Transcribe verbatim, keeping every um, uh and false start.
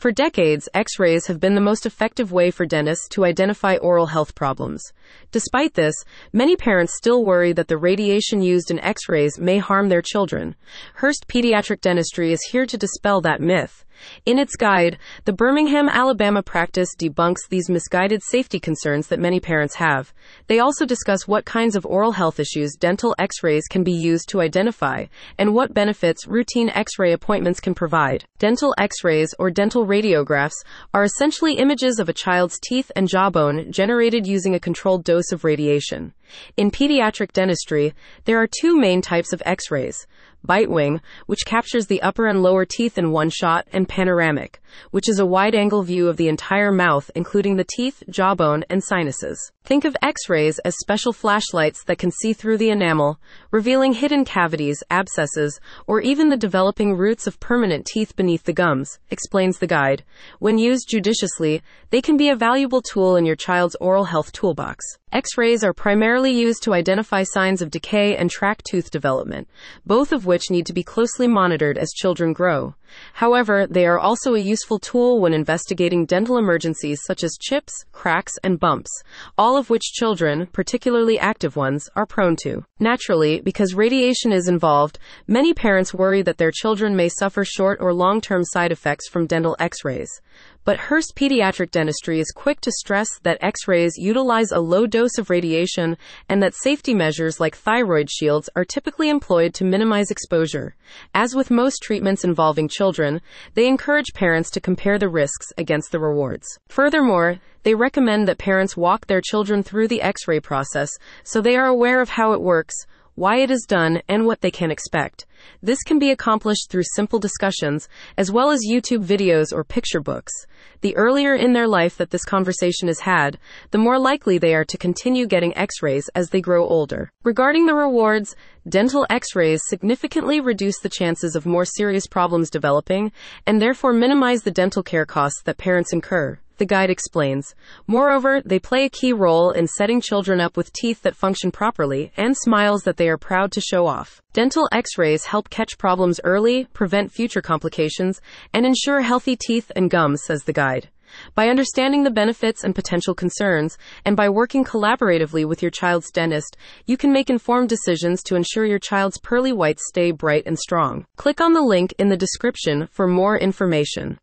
For decades, X-rays have been the most effective way for dentists to identify oral health problems. Despite this, many parents still worry that the radiation used in X-rays may harm their children. Hearst Pediatric Dentistry is here to dispel that myth. In its guide, the Birmingham, Alabama practice debunks these misguided safety concerns that many parents have. They also discuss what kinds of oral health issues dental X-rays can be used to identify, and what benefits routine X-ray appointments can provide. Dental X-rays, or dental radiographs, are essentially images of a child's teeth and jawbone generated using a controlled dose of radiation. In pediatric dentistry, there are two main types of X-rays: bite wing, which captures the upper and lower teeth in one shot, and panoramic, which is a wide-angle view of the entire mouth, including the teeth, jawbone, and sinuses. Think of X-rays as special flashlights that can see through the enamel, revealing hidden cavities, abscesses, or even the developing roots of permanent teeth beneath the gums, explains the guide. When used judiciously, they can be a valuable tool in your child's oral health toolbox. X-rays are primarily used to identify signs of decay and track tooth development, both of which need to be closely monitored as children grow. However, they are also a useful tool when investigating dental emergencies such as chips, cracks, and bumps, all of which children, particularly active ones, are prone to. Naturally, because radiation is involved, many parents worry that their children may suffer short or long-term side effects from dental X-rays. But Hearst Pediatric Dentistry is quick to stress that X-rays utilize a low dose of radiation and that safety measures like thyroid shields are typically employed to minimize exposure. As with most treatments involving children, they encourage parents to compare the risks against the rewards. Furthermore, they recommend that parents walk their children through the X-ray process so they are aware of how it works, why it is done, and what they can expect. This can be accomplished through simple discussions, as well as YouTube videos or picture books. The earlier in their life that this conversation is had, the more likely they are to continue getting X-rays as they grow older. Regarding the rewards, dental X-rays significantly reduce the chances of more serious problems developing, and therefore minimize the dental care costs that parents incur. The guide explains. Moreover, they play a key role in setting children up with teeth that function properly and smiles that they are proud to show off. Dental X-rays help catch problems early, prevent future complications, and ensure healthy teeth and gums, says the guide. By understanding the benefits and potential concerns, and by working collaboratively with your child's dentist, you can make informed decisions to ensure your child's pearly whites stay bright and strong. Click on the link in the description for more information.